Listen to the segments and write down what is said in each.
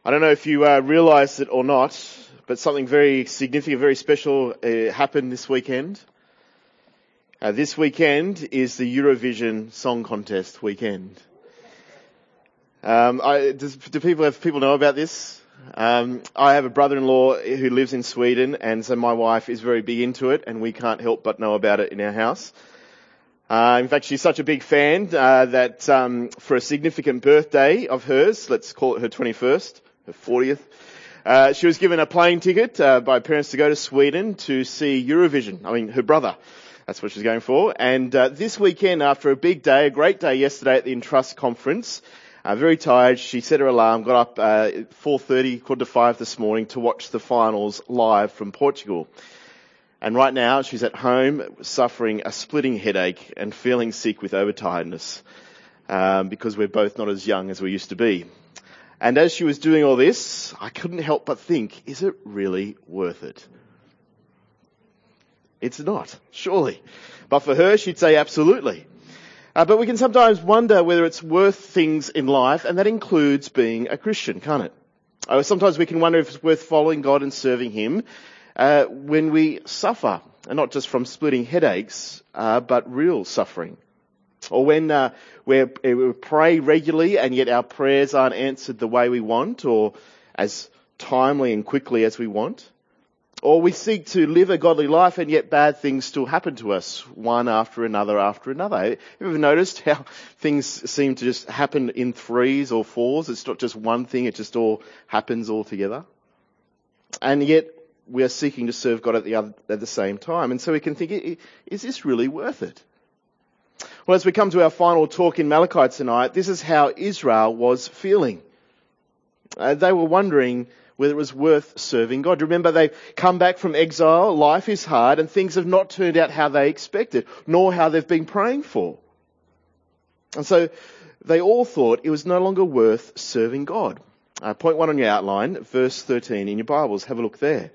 I don't know if you realised it or not, but something very significant, very special happened this weekend. This weekend is the Eurovision Song Contest weekend. Do people know about this? I have a brother-in-law who lives in Sweden, and so my wife is very big into it, and we can't help but know about it in our house. In fact, she's such a big fan that for a significant birthday of hers, let's call it her 21st, her 40th, she was given a plane ticket by her parents to go to Sweden to see Eurovision. I mean, her brother. That's what she's going for. And this weekend, after a big day, a great day yesterday at the Entrust conference, very tired, she set her alarm, got up 4:30, 4:45 this morning to watch the finals live from Portugal. And right now, she's at home suffering a splitting headache and feeling sick with overtiredness because we're both not as young as we used to be. And as she was doing all this, I couldn't help but think, is it really worth it? It's not, surely. But for her, she'd say absolutely. But we can sometimes wonder whether it's worth things in life, and that includes being a Christian, can't it? Sometimes we can wonder if it's worth following God and serving Him when we suffer, and not just from splitting headaches, but real suffering. Or when we pray regularly and yet our prayers aren't answered the way we want, or as timely and quickly as we want. Or we seek to live a godly life and yet bad things still happen to us, one after another after another. Have you ever noticed how things seem to just happen in threes or fours? It's not just one thing, it just all happens all together. And yet we are seeking to serve God at the same time. And so we can think, is this really worth it? Well, as we come to our final talk in Malachi tonight, this is how Israel was feeling. They were wondering whether it was worth serving God. Remember, they've come back from exile, life is hard, and things have not turned out how they expected, nor how they've been praying for. And so they all thought it was no longer worth serving God. Point 1 on your outline, verse 13 in your Bibles. Have a look there.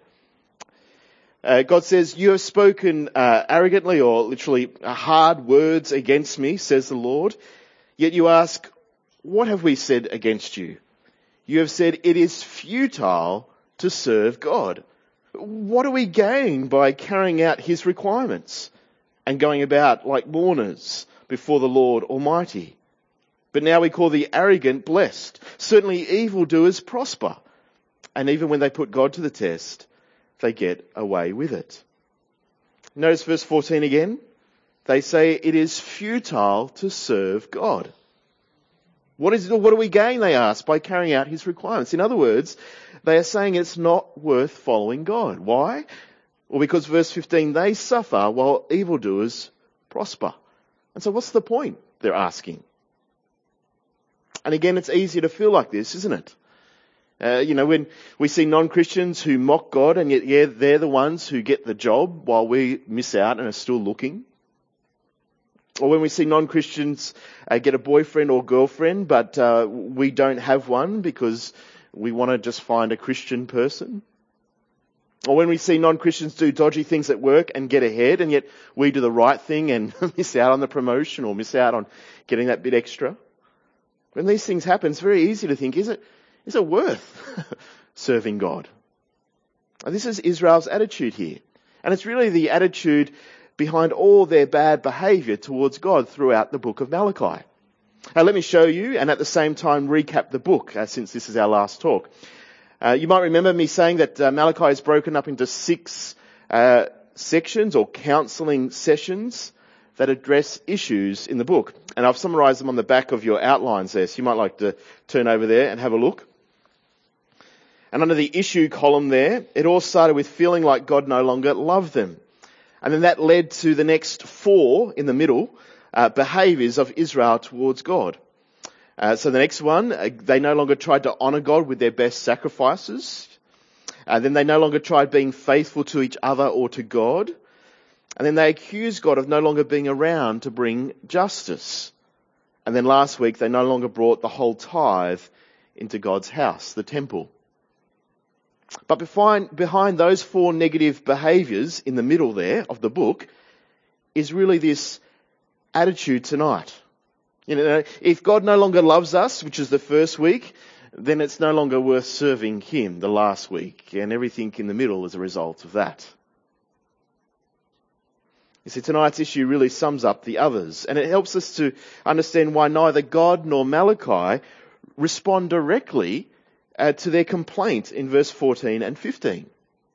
God says, "You have spoken arrogantly," or literally hard words against me, says the Lord. Yet you ask, what have we said against you? You have said it is futile to serve God. What do we gain by carrying out His requirements and going about like mourners before the Lord Almighty? But now we call the arrogant blessed. Certainly evildoers prosper. And even when they put God to the test, they get away with it. Notice verse 14 again. They say it is futile to serve God. What do we gain, they ask, by carrying out His requirements? In other words, they are saying it's not worth following God. Why? Well, because verse 15, they suffer while evildoers prosper. And so what's the point, they're asking? And again, it's easy to feel like this, isn't it? When we see non-Christians who mock God, and yet, they're the ones who get the job while we miss out and are still looking. Or when we see non-Christians get a boyfriend or girlfriend, but we don't have one because we want to just find a Christian person. Or when we see non-Christians do dodgy things at work and get ahead, and yet we do the right thing and miss out on the promotion or miss out on getting that bit extra. When these things happen, it's very easy to think, is it worth serving God? And this is Israel's attitude here. And it's really the attitude behind all their bad behaviour towards God throughout the book of Malachi. Now, let me show you and at the same time recap the book since this is our last talk. You might remember me saying that Malachi is broken up into 6 sections or counselling sessions that address issues in the book. And I've summarised them on the back of your outlines there, so you might like to turn over there and have a look. And under the issue column there, it all started with feeling like God no longer loved them. And then that led to the next 4 in the middle, behaviours of Israel towards God. So the next one, they no longer tried to honour God with their best sacrifices. Then they no longer tried being faithful to each other or to God. And then they accused God of no longer being around to bring justice. And then last week, they no longer brought the whole tithe into God's house, the temple. But behind those 4 negative behaviours in the middle there of the book is really this attitude tonight. If God no longer loves us, which is the first week, then it's no longer worth serving him the last week, and everything in the middle is a result of that. You see, tonight's issue really sums up the others, and it helps us to understand why neither God nor Malachi respond directly to their complaint in verse 14 and 15.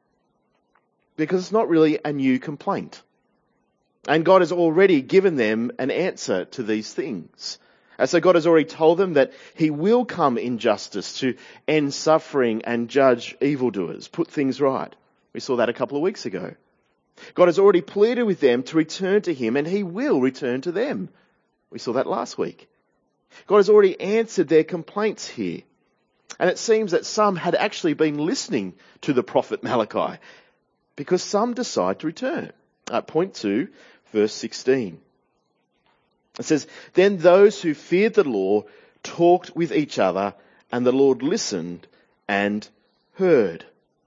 Because it's not really a new complaint. And God has already given them an answer to these things. So God has already told them that he will come in justice to end suffering and judge evildoers, put things right. We saw that a couple of weeks ago. God has already pleaded with them to return to him, and he will return to them. We saw that last week. God has already answered their complaints here. And it seems that some had actually been listening to the prophet Malachi, because some decide to return. Point 2, verse 16. It says, "Then those who feared the law talked with each other, and the Lord listened and heard."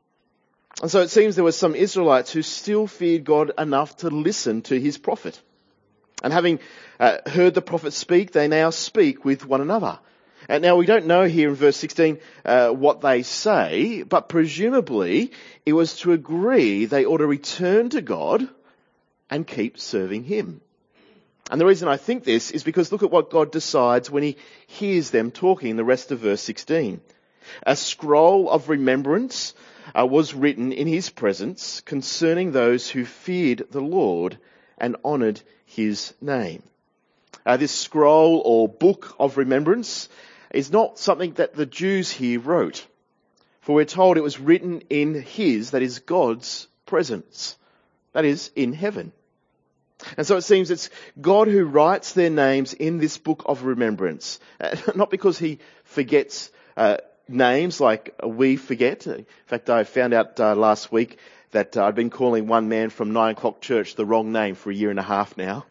And so it seems there were some Israelites who still feared God enough to listen to his prophet. And having heard the prophet speak, they now speak with one another. And now we don't know here in verse 16 what they say, but presumably it was to agree they ought to return to God and keep serving him. And the reason I think this is because look at what God decides when he hears them talking in the rest of verse 16. A scroll of remembrance was written in his presence concerning those who feared the Lord and honoured his name. This scroll or book of remembrance is not something that the Jews here wrote. For we're told it was written in his, that is God's presence. That is, in heaven. And so it seems it's God who writes their names in this book of remembrance. Not because he forgets names like we forget. In fact, I found out last week that I'd been calling one man from 9 O'Clock Church the wrong name for a year and a half now.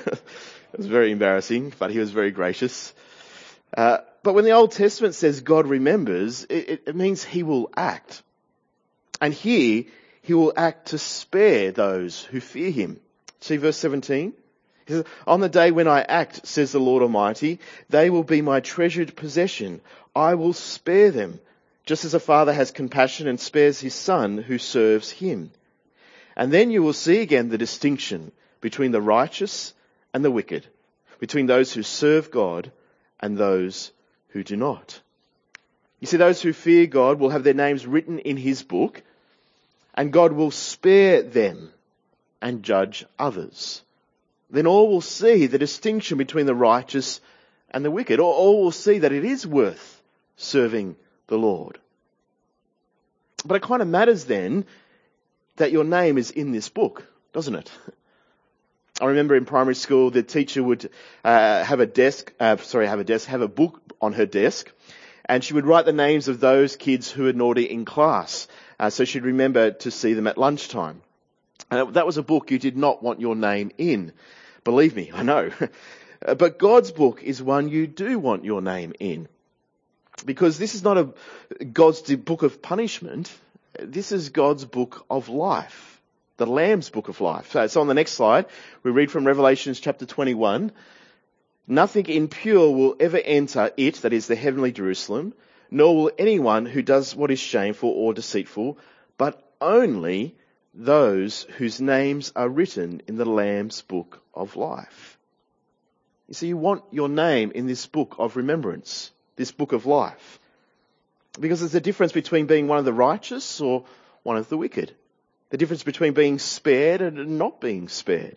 It was very embarrassing, but he was very gracious. But when the Old Testament says God remembers, it means he will act. And here, he will act to spare those who fear him. See verse 17? He says, "On the day when I act, says the Lord Almighty, they will be my treasured possession. I will spare them, just as a father has compassion and spares his son who serves him. And then you will see again the distinction between the righteous and the wicked, between those who serve God and those who do not." You see, those who fear God will have their names written in his book, and God will spare them and judge others. Then all will see the distinction between the righteous and the wicked. All will see that it is worth serving the Lord. But it kind of matters then that your name is in this book, doesn't it? I remember in primary school, the teacher would have a book on her desk, and she would write the names of those kids who were naughty in class, so she'd remember to see them at lunchtime. And that was a book you did not want your name in. Believe me, I know. But God's book is one you do want your name in. Because this is not God's book of punishment. This is God's book of life. The Lamb's book of life. So on the next slide, we read from Revelation chapter 21. "Nothing impure will ever enter it," that is the heavenly Jerusalem, "nor will anyone who does what is shameful or deceitful, but only those whose names are written in the Lamb's book of life." You see, you want your name in this book of remembrance, this book of life. Because there's a difference between being one of the righteous or one of the wicked. The difference between being spared and not being spared.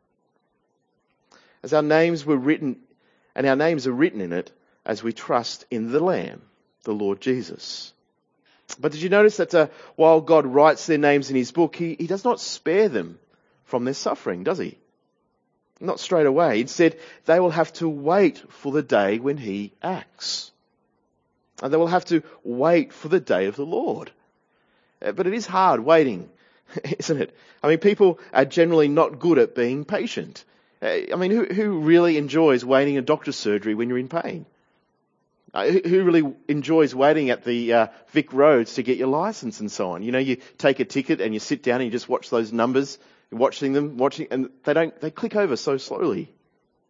As our names were written, and our names are written in it as we trust in the Lamb, the Lord Jesus. But did you notice that while God writes their names in his book, he does not spare them from their suffering, does he? Not straight away. Instead, they will have to wait for the day when he acts. And they will have to wait for the day of the Lord. But it is hard waiting, isn't it? I mean, people are generally not good at being patient. I mean, who really enjoys waiting in doctor's surgery when you're in pain? Who really enjoys waiting at the Vic Roads to get your license and so on? You know, you take a ticket and you sit down and you just watch those numbers, you're watching them, and they click over so slowly.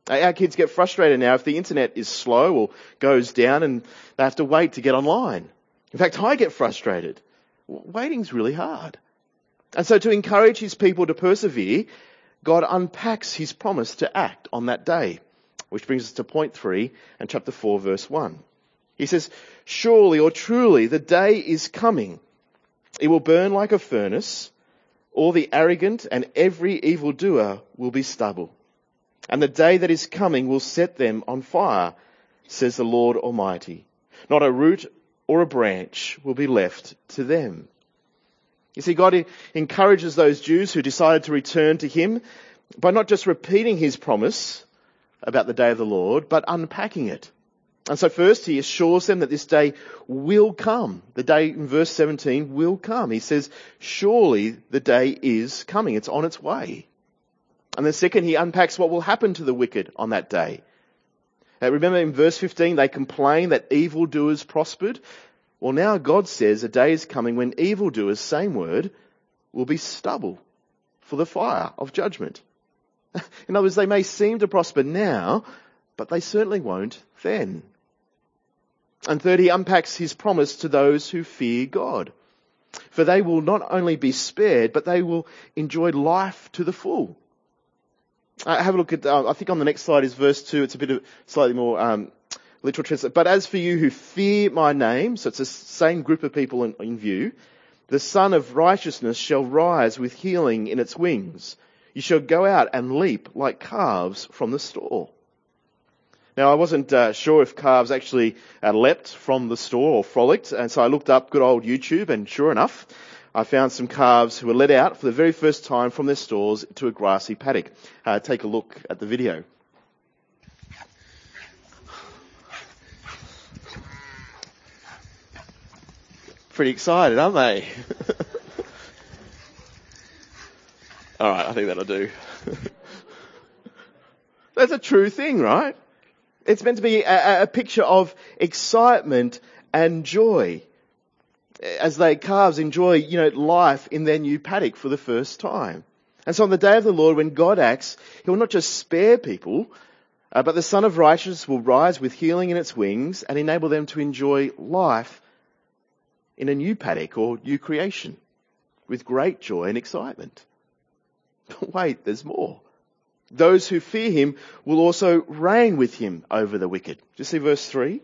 Our kids get frustrated now if the internet is slow or goes down and they have to wait to get online. In fact, I get frustrated. Waiting's really hard. And so to encourage his people to persevere, God unpacks his promise to act on that day, which brings us to point 3 and chapter 4, verse 1. He says, surely or truly the day is coming. It will burn like a furnace. All the arrogant and every evildoer will be stubble. And the day that is coming will set them on fire, says the Lord Almighty. Not a root or a branch will be left to them. You see, God encourages those Jews who decided to return to him by not just repeating his promise about the day of the Lord, but unpacking it. And so first he assures them that this day will come. The day in verse 17 will come. He says, surely the day is coming. It's on its way. And then second, he unpacks what will happen to the wicked on that day. Remember in verse 15, they complain that evildoers prospered. Well, now God says a day is coming when evildoers, same word, will be stubble for the fire of judgment. In other words, they may seem to prosper now, but they certainly won't then. And third, he unpacks his promise to those who fear God. For they will not only be spared, but they will enjoy life to the full. Have a look at, I think on the next slide is verse 2. It's a bit of slightly more literal translation. But as for you who fear my name, so it's the same group of people in view, the Son of Righteousness shall rise with healing in its wings. You shall go out and leap like calves from the stall. Now, I wasn't sure if calves actually leapt from the stall or frolicked, and so I looked up good old YouTube, and sure enough, I found some calves who were let out for the very first time from their stalls to a grassy paddock. Take a look at the video. Pretty excited, aren't they? All right, I think that'll do. That's a true thing, right? It's meant to be a picture of excitement and joy as they calves enjoy, life in their new paddock for the first time. And so on the day of the Lord, when God acts, he will not just spare people, but the Son of Righteousness will rise with healing in its wings and enable them to enjoy life in a new paddock or new creation with great joy and excitement. But wait, there's more. Those who fear him will also reign with him over the wicked. Do you see verse 3?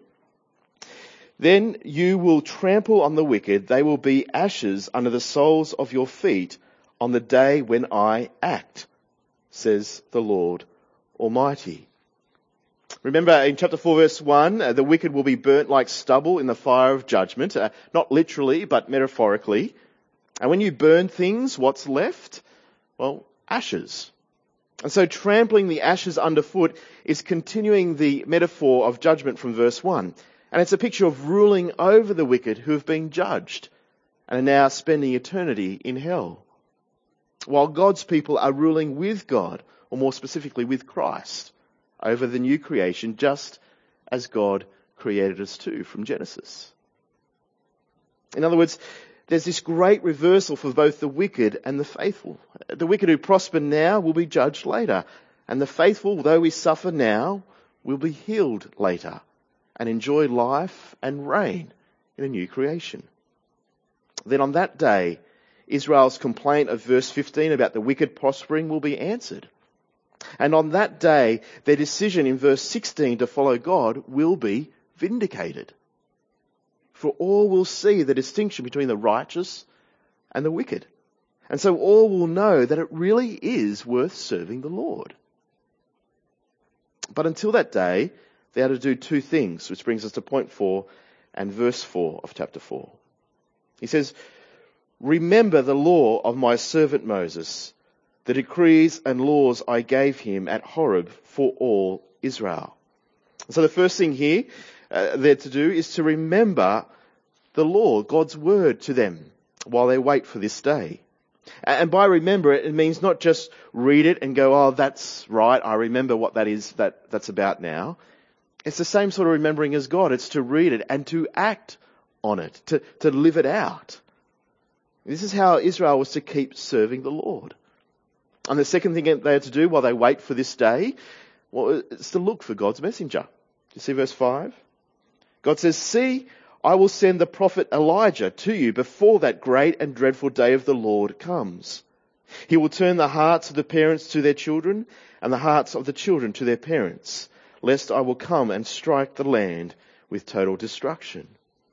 Then you will trample on the wicked. They will be ashes under the soles of your feet on the day when I act, says the Lord Almighty. Remember in chapter 4 verse 1, the wicked will be burnt like stubble in the fire of judgment, not literally but metaphorically. And when you burn things, what's left? Well, ashes. And so trampling the ashes underfoot is continuing the metaphor of judgment from verse 1. And it's a picture of ruling over the wicked who have been judged and are now spending eternity in hell. While God's people are ruling with God, or more specifically with Christ, over the new creation, just as God created us to from Genesis. In other words, there's this great reversal for both the wicked and the faithful. The wicked who prosper now will be judged later, and the faithful, though we suffer now, will be healed later and enjoy life and reign in a new creation. Then on that day, Israel's complaint of verse 15 about the wicked prospering will be answered. And on that day, their decision in verse 16 to follow God will be vindicated. For all will see the distinction between the righteous and the wicked. And so all will know that it really is worth serving the Lord. But until that day, they are to do two things, which brings us to point 4 and verse 4 of chapter 4. He says, remember the law of my servant Moses, the decrees and laws I gave him at Horeb for all Israel. So the first thing here they're to do is to remember the law, God's word to them while they wait for this day. And by remember it means not just read it and go, oh, that's right, I remember what that is, that's about now. It's the same sort of remembering as God. It's to read it and to act on it, to live it out. This is how Israel was to keep serving the Lord. And the second thing they had to do while they wait for this day Well, it's to look for God's messenger. Do you see verse 5? God says, "See, I will send the prophet Elijah to you before that great and dreadful day of the Lord comes. He will turn the hearts of the parents to their children and the hearts of the children to their parents, lest I will come and strike the land with total destruction."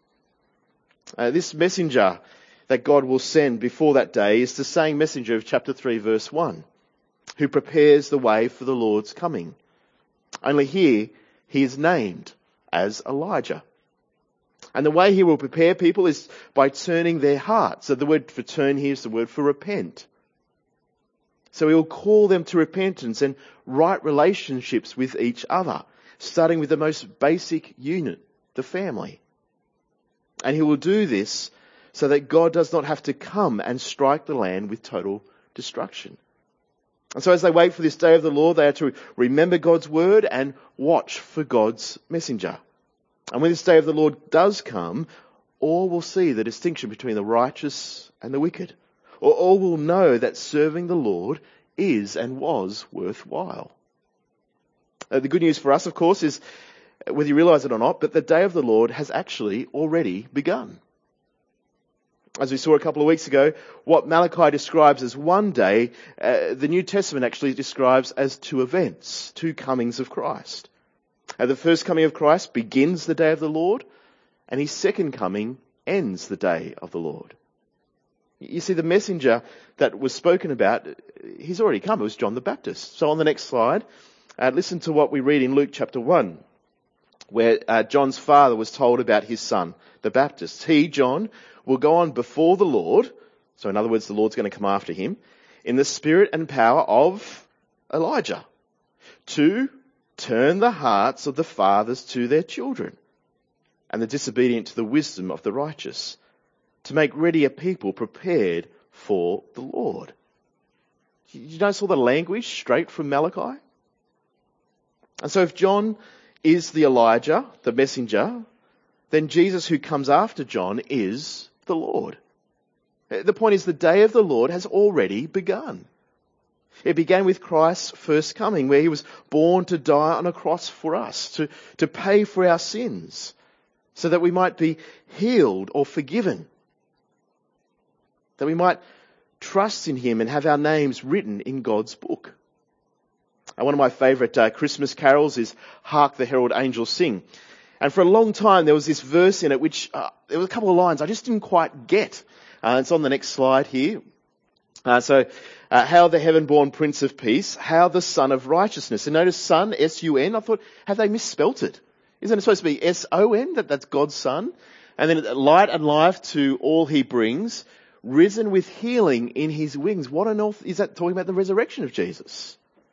This messenger that God will send before that day is the same messenger of chapter 3 verse 1, who prepares the way for the Lord's coming. Only here he is named as Elijah. And the way he will prepare people is by turning their hearts. So the word for turn here is the word for repent. So he will call them to repentance and right relationships with each other, starting with the most basic unit, the family. And he will do this so that God does not have to come and strike the land with total destruction. And so as they wait for this day of the Lord, they are to remember God's word and watch for God's messenger. And when this day of the Lord does come, all will see the distinction between the righteous and the wicked. Or all will know that serving the Lord is and was worthwhile. The good news for us, of course, is, whether you realise it or not, but the day of the Lord has actually already begun. As we saw a couple of weeks ago, what Malachi describes as one day, the New Testament actually describes as two events, two comings of Christ. The first coming of Christ begins the day of the Lord, and his second coming ends the day of the Lord. You see, the messenger that was spoken about, he's already come. It was John the Baptist. So on the next slide, listen to what we read in Luke chapter 1, where John's father was told about his son, the Baptist. He, John, will go on before the Lord, so in other words, the Lord's going to come after him, in the spirit and power of Elijah, to turn the hearts of the fathers to their children, and the disobedient to the wisdom of the righteous, to make ready a people prepared for the Lord. You notice all the language straight from Malachi? And so if John is the Elijah, the messenger, then Jesus who comes after John is the Lord. The point is the day of the Lord has already begun. It began with Christ's first coming, where he was born to die on a cross for us, to pay for our sins, so that we might be healed or forgiven, that we might trust in him and have our names written in God's book. One of my favourite Christmas carols is Hark the Herald Angels Sing. And for a long time there was this verse in it which, there was a couple of lines I just didn't quite get. It's on the next slide here. How the heaven-born Prince of Peace, how the Son of Righteousness. And notice Son, S-U-N, I thought, have they misspelt it? Isn't it supposed to be S-O-N, that's God's Son? And then light and life to all he brings, risen with healing in his wings. What on earth is that talking about? The resurrection of Jesus.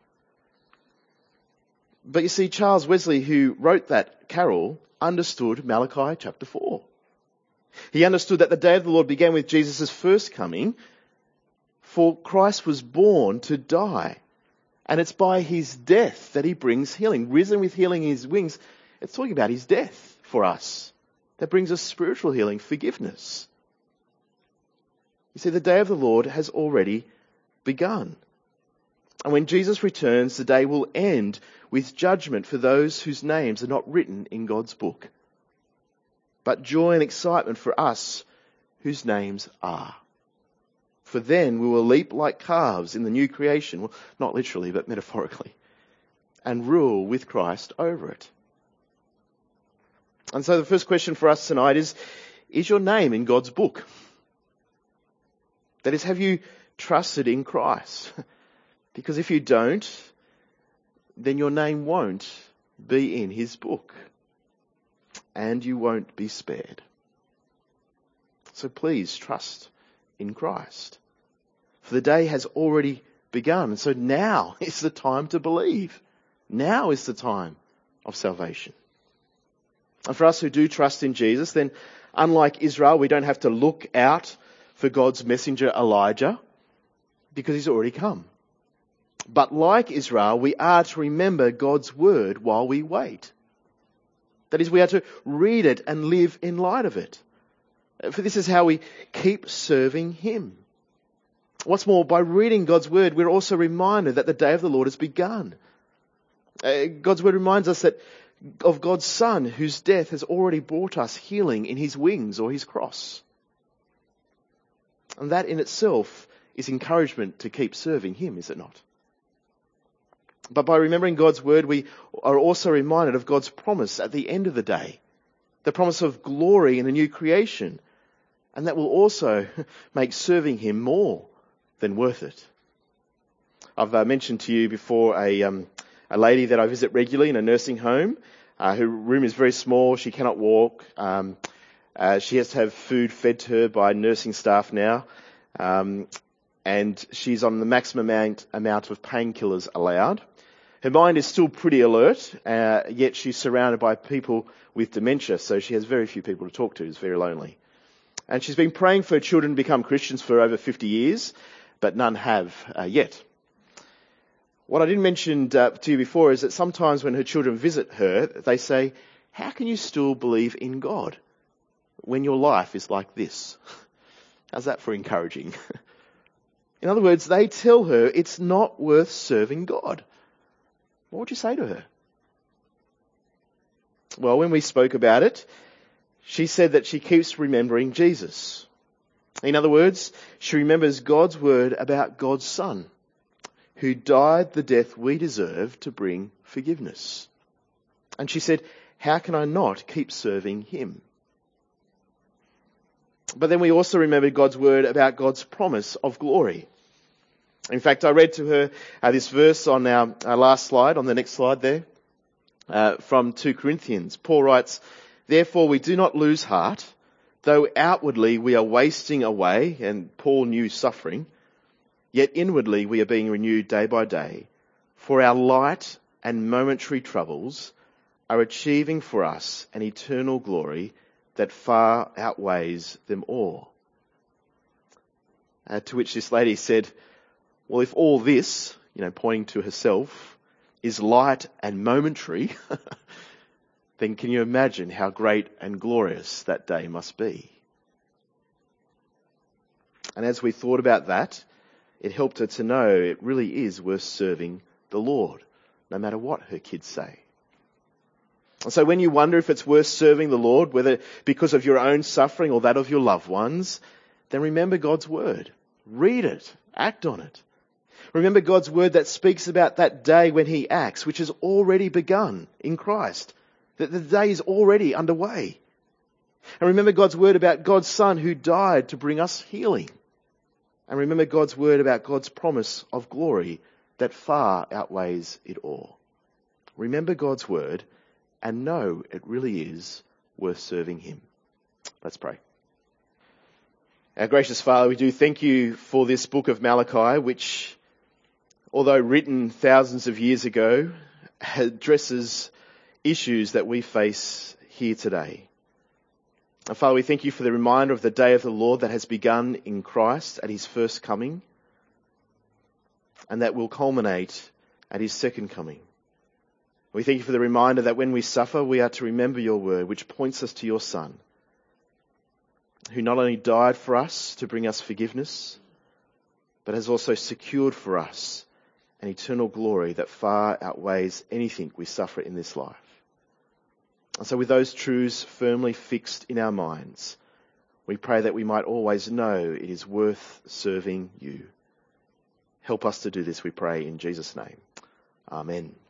But you see, Charles Wesley, who wrote that carol, understood Malachi chapter 4. He understood that the day of the Lord began with Jesus' first coming, for Christ was born to die. And it's by his death that he brings healing. Risen with healing in his wings, it's talking about his death for us. That brings us spiritual healing, forgiveness. You see, the day of the Lord has already begun. And when Jesus returns, the day will end with judgment for those whose names are not written in God's book, but joy and excitement for us whose names are. For then we will leap like calves in the new creation, well, not literally, but metaphorically, and rule with Christ over it. And so the first question for us tonight is your name in God's book? That is, have you trusted in Christ? Because if you don't, then your name won't be in his book, and you won't be spared. So please trust in Christ. For the day has already begun, and so now is the time to believe. Now is the time of salvation. And for us who do trust in Jesus, then unlike Israel, we don't have to look out for God's messenger Elijah, because he's already come. But like Israel, we are to remember God's word while we wait. That is, we are to read it and live in light of it. For this is how we keep serving him. What's more, by reading God's word, we're also reminded that the day of the Lord has begun. God's word reminds us that of God's Son, whose death has already brought us healing in his wings or his cross. And that in itself is encouragement to keep serving him, is it not? But by remembering God's word, we are also reminded of God's promise at the end of the day, the promise of glory in a new creation. And that will also make serving him more than worth it. I've mentioned to you before a lady that I visit regularly in a nursing home. Her room is very small. She cannot walk. She has to have food fed to her by nursing staff now. And she's on the maximum amount of painkillers allowed. Her mind is still pretty alert, yet she's surrounded by people with dementia, so she has very few people to talk to. It's very lonely. And she's been praying for her children to become Christians for over 50 years, but none have yet. What I didn't mention to you before is that sometimes when her children visit her, they say, "How can you still believe in God when your life is like this?" How's that for encouraging? In other words, they tell her it's not worth serving God. What would you say to her? Well, when we spoke about it, she said that she keeps remembering Jesus. In other words, she remembers God's word about God's Son, who died the death we deserve to bring forgiveness. And she said, how can I not keep serving him? But then we also remembered God's word about God's promise of glory. In fact, I read to her this verse on our last slide, on the next slide there, from 2 Corinthians. Paul writes, "Therefore we do not lose heart, though outwardly we are wasting away," and Paul knew suffering, "yet inwardly we are being renewed day by day. For our light and momentary troubles are achieving for us an eternal glory that far outweighs them all." To which this lady said, "Well, if all this," pointing to herself, "is light and momentary, then can you imagine how great and glorious that day must be?" And as we thought about that, it helped her to know it really is worth serving the Lord, no matter what her kids say. And so when you wonder if it's worth serving the Lord, whether because of your own suffering or that of your loved ones, then remember God's word. Read it. Act on it. Remember God's word that speaks about that day when he acts, which has already begun in Christ. That the day is already underway. And remember God's word about God's Son who died to bring us healing. And remember God's word about God's promise of glory that far outweighs it all. Remember God's word and know it really is worth serving him. Let's pray. Our gracious Father, we do thank you for this book of Malachi, which, although written thousands of years ago, addresses issues that we face here today. And Father, we thank you for the reminder of the day of the Lord that has begun in Christ at his first coming, and that will culminate at his second coming. We thank you for the reminder that when we suffer, we are to remember your word, which points us to your Son, who not only died for us to bring us forgiveness, but has also secured for us an eternal glory that far outweighs anything we suffer in this life. And so with those truths firmly fixed in our minds, we pray that we might always know it is worth serving you. Help us to do this, we pray, in Jesus' name. Amen.